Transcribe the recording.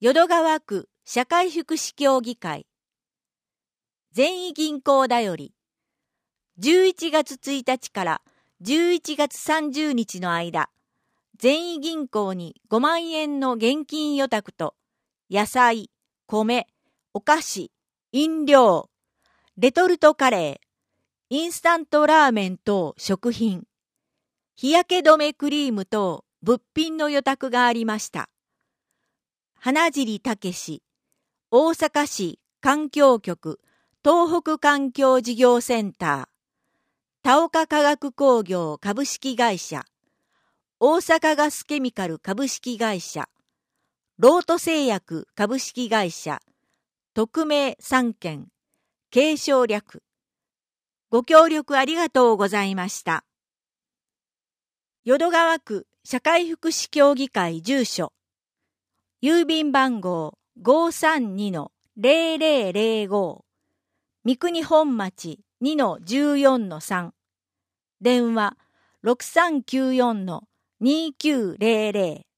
淀川区社会福祉協議会全員銀行だより11月1日から11月30日の間、全員銀行に5万円の現金預託と野菜、米、お菓子、飲料、レトルトカレー、インスタントラーメン等食品、日焼け止めクリーム等物品の預託がありました。花尻武史、大阪市環境局東北環境事業センター、田岡化学工業株式会社、大阪ガスケミカル株式会社、ロート製薬株式会社、特命3件、継承略。ご協力ありがとうございました。淀川区社会福祉協議会住所、郵便番号 532-0005、三国本町 2-14-3、電話 6394-2900